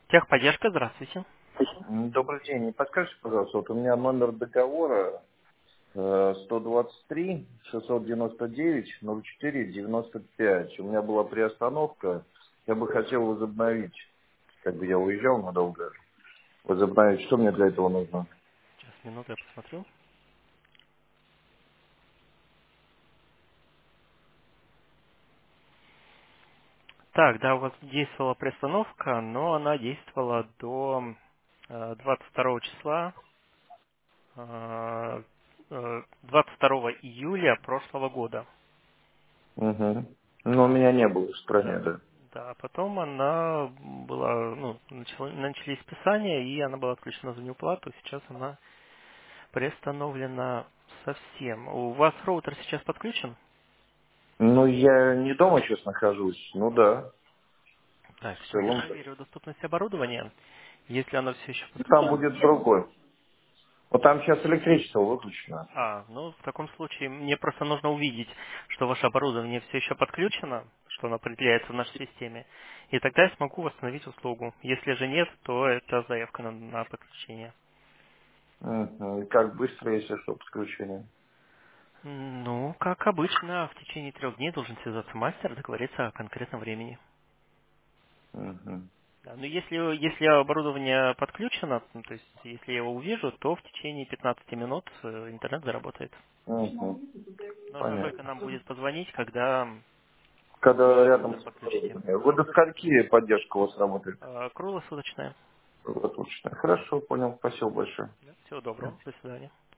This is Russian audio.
Техподдержка, здравствуйте. Добрый день. Не подскажите, пожалуйста, вот у меня номер договора 123 699 04 95. У меня была приостановка. Я бы хотел возобновить. Как бы я уезжал надолго. Возобновить. Что мне для этого нужно? Сейчас, минуту, я посмотрю. Так, да, у вас действовала приостановка, но она действовала до 22 числа, 22 июля прошлого года. Угу. Но у меня не было в стране, Да. да. Да, потом она была, начались списания, и она была отключена за неуплату. Сейчас она приостановлена совсем. У вас роутер сейчас подключен? Ну, я не дома сейчас нахожусь. Ну да, Так, в сейчас я целом. проверю доступность оборудования. Если оно все еще Там подключено. будет другой. Вот там сейчас электричество выключено. Ну, в таком случае мне просто нужно увидеть, что ваше оборудование все еще подключено, что оно определяется в нашей системе, и тогда я смогу восстановить услугу. Если же нет, то это заявка на подключение. Угу. И как быстро, если что, подключение? Ну, как обычно, в течение 3 дней должен связаться мастер, договориться о конкретном времени. Угу. Да, но если оборудование подключено, то есть если я его увижу, то в течение 15 минут интернет заработает. Угу. Нужно только Понятно. нам будет позвонить, когда Когда рядом роутер с подключите. оборудованием. Вы до скольки поддержка у вас работает? Круглосуточная. Круглосуточно. Хорошо, понял. Спасибо большое. Да, всего доброго. До свидания.